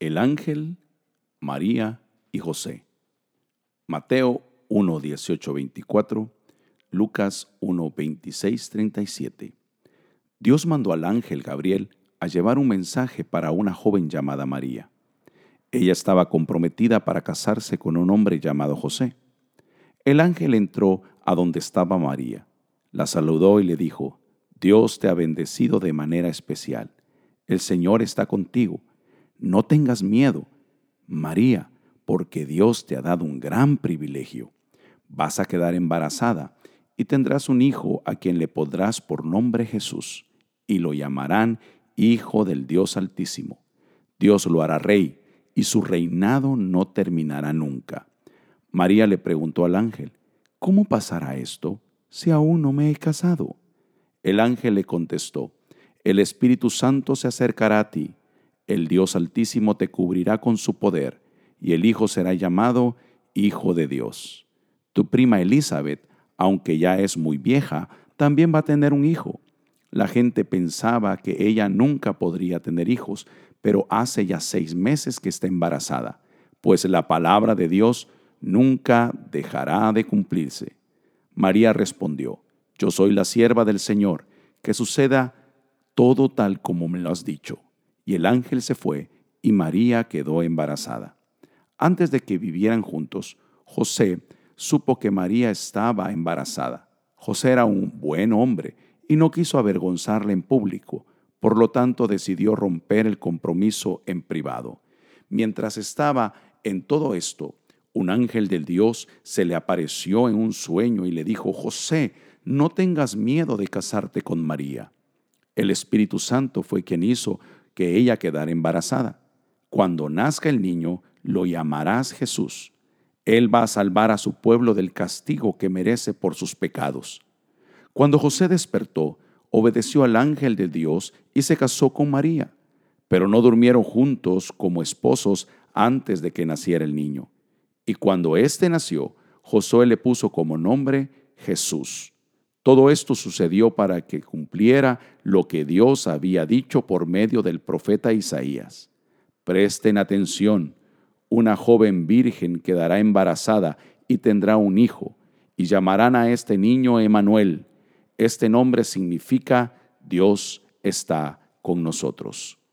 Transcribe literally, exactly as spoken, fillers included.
El ángel, María y José. Mateo uno, dieciocho, veinticuatro, Lucas uno, veintiséis, treinta y siete. Dios mandó al ángel Gabriel a llevar un mensaje para una joven llamada María. Ella estaba comprometida para casarse con un hombre llamado José. El ángel entró a donde estaba María, la saludó y le dijo: Dios te ha bendecido de manera especial. El Señor está contigo. No tengas miedo, María, porque Dios te ha dado un gran privilegio. Vas a quedar embarazada y tendrás un hijo a quien le pondrás por nombre Jesús, y lo llamarán Hijo del Dios Altísimo. Dios lo hará rey, y su reinado no terminará nunca. María le preguntó al ángel: ¿Cómo pasará esto si aún no me he casado? El ángel le contestó: El Espíritu Santo se acercará a ti, el Dios Altísimo te cubrirá con su poder, y el Hijo será llamado Hijo de Dios. Tu prima Elizabeth, aunque ya es muy vieja, también va a tener un hijo. La gente pensaba que ella nunca podría tener hijos, pero hace ya seis meses que está embarazada, pues la palabra de Dios nunca dejará de cumplirse. María respondió: Yo soy la sierva del Señor, que suceda todo tal como me lo has dicho. Y el ángel se fue, y María quedó embarazada. Antes de que vivieran juntos, José supo que María estaba embarazada. José era un buen hombre y no quiso avergonzarla en público, por lo tanto decidió romper el compromiso en privado. Mientras estaba en todo esto, un ángel del Dios se le apareció en un sueño y le dijo: José, no tengas miedo de casarte con María. El Espíritu Santo fue quien hizo que ella quedara embarazada. Cuando nazca el niño, lo llamarás Jesús. Él va a salvar a su pueblo del castigo que merece por sus pecados. Cuando José despertó, obedeció al ángel de Dios y se casó con María, pero no durmieron juntos como esposos antes de que naciera el niño. Y cuando éste nació, Josué le puso como nombre Jesús. Todo esto sucedió para que cumpliera lo que Dios había dicho por medio del profeta Isaías. Presten atención, una joven virgen quedará embarazada y tendrá un hijo, y llamarán a este niño Emmanuel. Este nombre significa Dios está con nosotros.